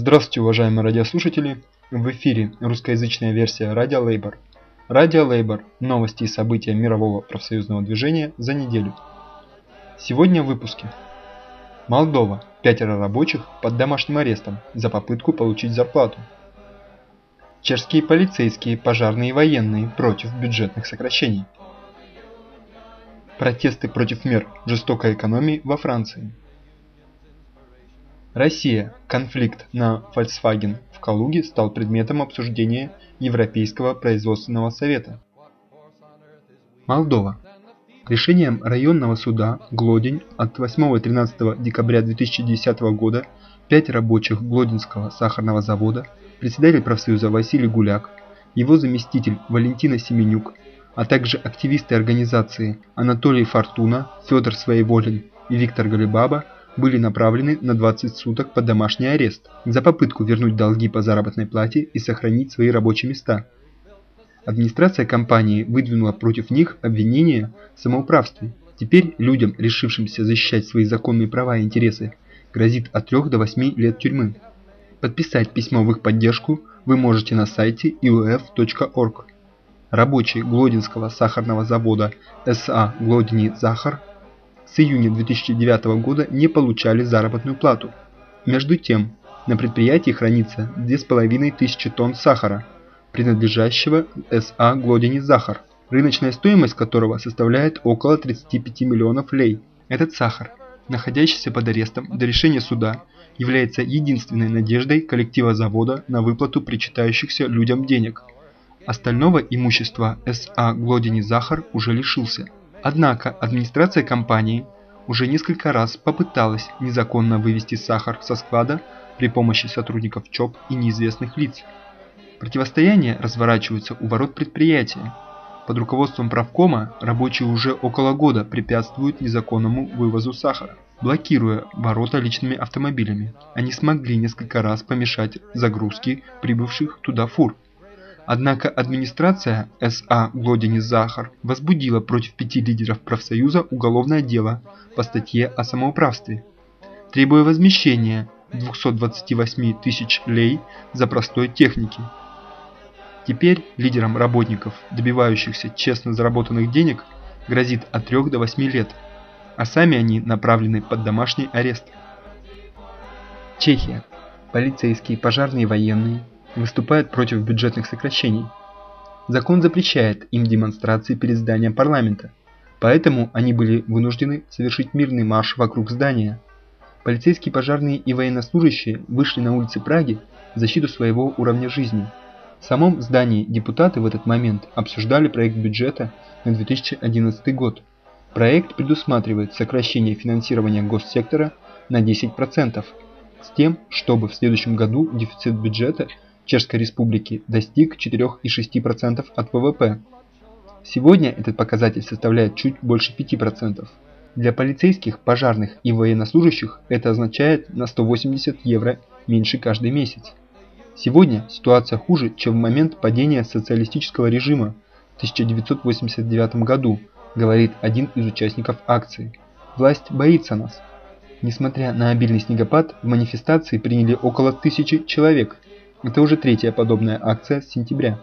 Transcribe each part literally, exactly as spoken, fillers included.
Здравствуйте, уважаемые радиослушатели! В эфире русскоязычная версия Радио Лейбор. Радио Лейбор. Новости и события мирового профсоюзного движения за неделю. Сегодня в выпуске. Молдова. Пятеро рабочих под домашним арестом за попытку получить зарплату. Чешские полицейские, пожарные и военные против бюджетных сокращений. Протесты против мер жестокой экономии во Франции. Россия. Конфликт на Volkswagen в Калуге стал предметом обсуждения Европейского производственного совета. Молдова. Решением районного суда Глодень от восьмого и тринадцатого декабря две тысячи десятого года пять рабочих Глоденского сахарного завода, председатель профсоюза Василий Гуляк, его заместитель Валентина Семенюк, а также активисты организации Анатолий Фортуна, Федор Своеволин и Виктор Галибаба были направлены на двадцать суток под домашний арест за попытку вернуть долги по заработной плате и сохранить свои рабочие места. Администрация компании выдвинула против них обвинение в самоуправстве. Теперь людям, решившимся защищать свои законные права и интересы, грозит от трёх до восьми лет тюрьмы. Подписать письмо в их поддержку вы можете на сайте и ю эф точка орг. Рабочие Глоденского сахарного завода эс а «Глодени Захар» с июня две тысячи девятого года не получали заработную плату. Между тем, на предприятии хранится две с половиной тысячи тонн сахара, принадлежащего эс а «Глодени Захар», рыночная стоимость которого составляет около тридцати пяти миллионов лей. Этот сахар, находящийся под арестом до решения суда, является единственной надеждой коллектива завода на выплату причитающихся людям денег. Остального имущества эс а «Глодени Захар» уже лишился. Однако администрация компании уже несколько раз попыталась незаконно вывести сахар со склада при помощи сотрудников ЧОП и неизвестных лиц. Противостояние разворачивается у ворот предприятия. Под руководством правкома рабочие уже около года препятствуют незаконному вывозу сахара, блокируя ворота личными автомобилями. Они смогли несколько раз помешать загрузке прибывших туда фур. Однако администрация эс а «Глодени Захар» возбудила против пяти лидеров профсоюза уголовное дело по статье о самоуправстве, требуя возмещения двухсот двадцати восьми тысяч лей за простой техники. Теперь лидерам работников, добивающихся честно заработанных денег, грозит от трёх до восьми лет, а сами они направлены под домашний арест. Чехия. Полицейские, пожарные и военные выступают против бюджетных сокращений. Закон запрещает им демонстрации перед зданием парламента, поэтому они были вынуждены совершить мирный марш вокруг здания. Полицейские, пожарные и военнослужащие вышли на улицы Праги в защиту своего уровня жизни. В самом здании депутаты в этот момент обсуждали проект бюджета на две тысячи одиннадцатый год. Проект предусматривает сокращение финансирования госсектора на десять процентов, с тем, чтобы в следующем году дефицит бюджета Чешской Республики достиг четырёх и шести десятых процента от вэ вэ пэ. Сегодня этот показатель составляет чуть больше пяти процентов. Для полицейских, пожарных и военнослужащих это означает на сто восемьдесят евро меньше каждый месяц. Сегодня ситуация хуже, чем в момент падения социалистического режима в тысяча девятьсот восемьдесят девятом году, говорит один из участников акции. Власть боится нас. Несмотря на обильный снегопад, в манифестации приняли около тысячи человек. Это уже третья подобная акция с сентября.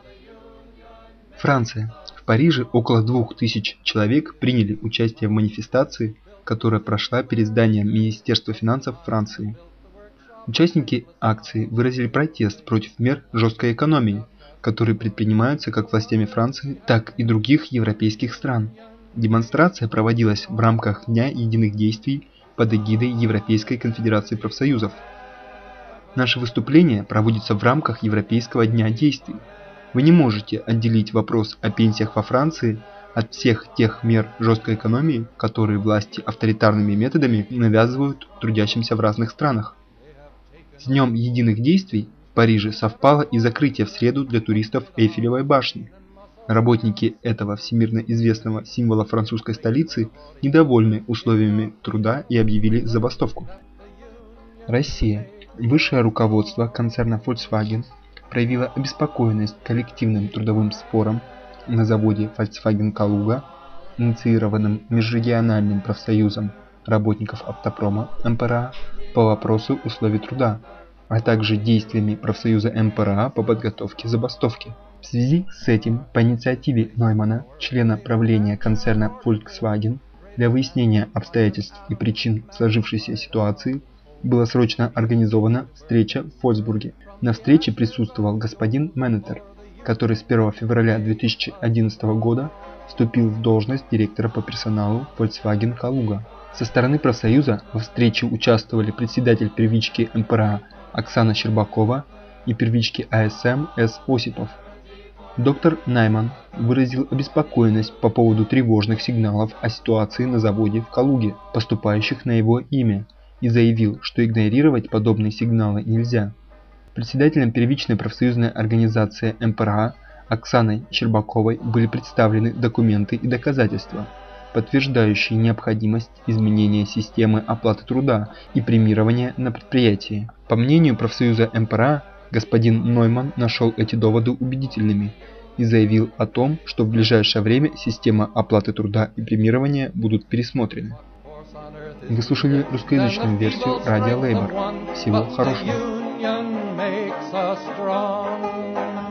Франция. В Париже около двух тысяч человек приняли участие в манифестации, которая прошла перед зданием Министерства финансов Франции. Участники акции выразили протест против мер жесткой экономии, которые предпринимаются как властями Франции, так и других европейских стран. Демонстрация проводилась в рамках Дня единых действий под эгидой Европейской конфедерации профсоюзов. Наше выступление проводится в рамках Европейского дня действий. Вы не можете отделить вопрос о пенсиях во Франции от всех тех мер жесткой экономии, которые власти авторитарными методами навязывают трудящимся в разных странах. С Днем единых действий в Париже совпало и закрытие в среду для туристов Эйфелевой башни. Работники этого всемирно известного символа французской столицы недовольны условиями труда и объявили забастовку. Россия. Высшее руководство концерна Volkswagen проявило обеспокоенность коллективным трудовым спором на заводе Volkswagen Калуга, инициированным межрегиональным профсоюзом работников автопрома эм пэ эр а по вопросу условий труда. а также действиями профсоюза эм пэ эр а по подготовке забастовки. В связи с этим, по инициативе Ноймана, члена правления концерна Volkswagen, для выяснения обстоятельств и причин сложившейся ситуации была срочно организована встреча в Вольфсбурге. На встрече присутствовал господин Меннетер, который с первого февраля две тысячи одиннадцатого года вступил в должность директора по персоналу Volkswagen Калуга. Со стороны профсоюза во встрече участвовали председатель первички эм пэ эр а Оксана Щербакова и первички а эс эм С. Осипов. Доктор Нойман выразил обеспокоенность по поводу тревожных сигналов о ситуации на заводе в Калуге, поступающих на его имя, и заявил, что игнорировать подобные сигналы нельзя. Председателем первичной профсоюзной организации эм пэ эр а Оксаной Щербаковой были представлены документы и доказательства, подтверждающие необходимость изменения системы оплаты труда и премирования на предприятии. По мнению профсоюза эм пэ эр а, господин Нойман нашел эти доводы убедительными и заявил о том, что в ближайшее время система оплаты труда и премирования будут пересмотрены. Вы слушали русскоязычную версию радио Лейбор. Всего хорошего.